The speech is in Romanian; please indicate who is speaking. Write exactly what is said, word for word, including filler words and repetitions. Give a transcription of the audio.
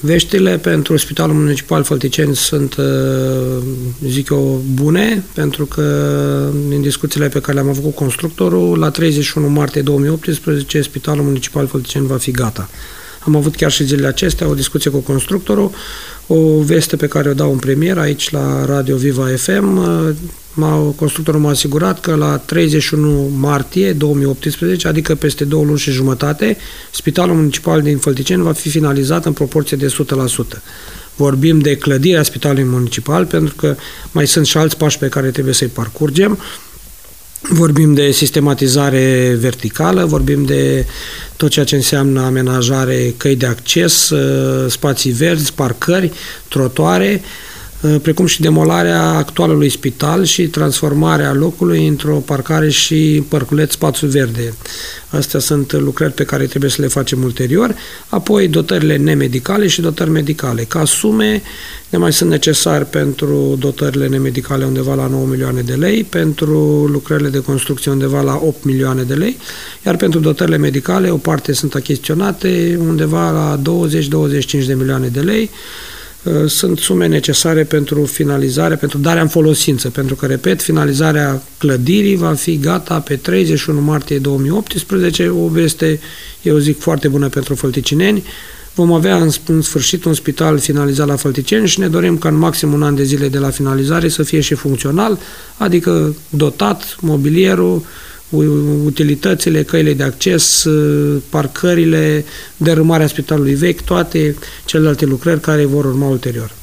Speaker 1: Veștile pentru Spitalul Municipal Fălticeni sunt, zic eu, bune, pentru că în discuțiile pe care le-am avut cu constructorul, la treizeci și unu martie două mii optsprezece, Spitalul Municipal Fălticeni va fi gata. Am avut chiar și zilele acestea o discuție cu constructorul, o veste pe care o dau în premieră aici la Radio Viva F M. Constructorul m-a asigurat că la treizeci și unu martie două mii optsprezece, adică peste două luni și jumătate, Spitalul Municipal din Fălticeni va fi finalizat în proporție de o sută la sută. Vorbim de clădirea Spitalului Municipal, pentru că mai sunt și alți pași pe care trebuie să-i parcurgem. Vorbim de sistematizare verticală, vorbim de tot ceea ce înseamnă amenajare, căi de acces, spații verzi, parcări, trotuare, precum și demolarea actualului spital și transformarea locului într-o parcare și parculeț spațiu verde. Astea sunt lucrări pe care trebuie să le facem ulterior. Apoi dotările nemedicale și dotări medicale. Ca sume ne mai sunt necesari pentru dotările nemedicale undeva la nouă milioane de lei, pentru lucrările de construcție undeva la opt milioane de lei, iar pentru dotările medicale o parte sunt achiziționate undeva la douăzeci douăzeci și cinci de milioane de lei. Sunt sume necesare pentru finalizare, pentru darea în folosință, pentru că, repet, finalizarea clădirii va fi gata pe treizeci și unu martie două mii optsprezece, o veste, eu zic, foarte bună pentru fălticineni. Vom avea în, în sfârșit un spital finalizat la Fălticeni și ne dorim ca în maxim un an de zile de la finalizare să fie și funcțional, adică dotat, mobilierul, utilitățile, căile de acces, parcările, dărâmarea spitalului vechi, toate celelalte lucrări care vor urma ulterior.